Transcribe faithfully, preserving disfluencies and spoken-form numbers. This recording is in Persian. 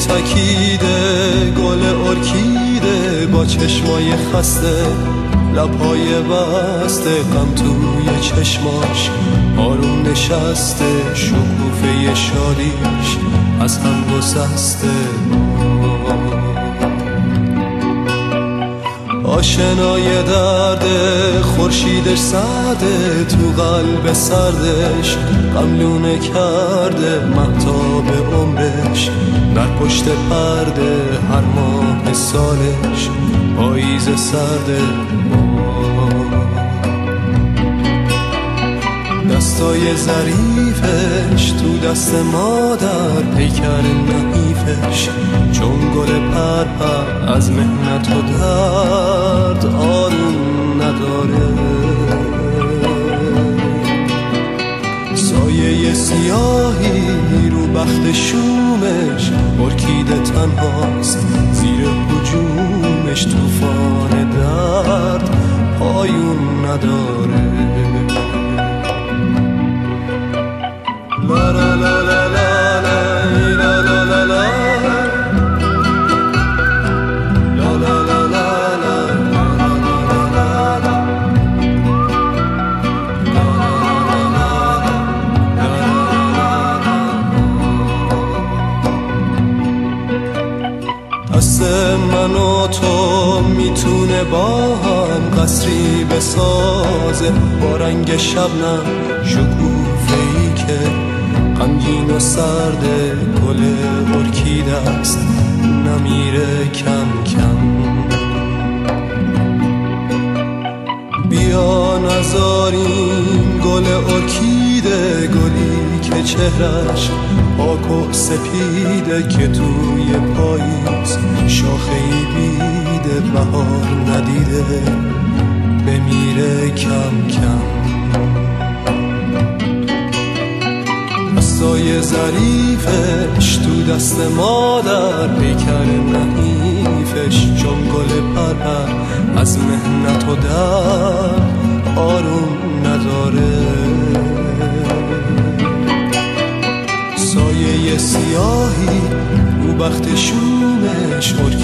تکیده گل ارکیده با چشمای خسته لبهای بسته غم توی چشماش آروم نشسته شکوفه شادیش از هم گسسته آشنای درد خورشیدش سرده تو قلب سردش غملونه کرده مهتاب عمرش در پشت پرده هر ماه سالش پاییز سرده دستای ظریفش تو دست مادر پیکر نحیفش چون گل پرپر از محنت و درد آروم نداره سایه سیاهی رو بخت شومش ارکیده تنهاست زیر هجومش طوفان درد پایون نداره لا لا لا لا لا لا لا لا لا دست من و تو میتونه با هم قصری بسازه با رنگ شبنم شکوفه‌ای که غمگین و سرده گل ارکیده است نمیره کم کم بیا نذاریم گل ارکیده گلی که چهرش پاک و سپیده که توی پاییز شاخه‌ای بیده بهار ندیده بمیره کم کم دستای ظریفش تو دست مادر پیکر نحیفش چون گل پرپر از محنت و درد آروم نداره سایه سیاهی رو بخت شومش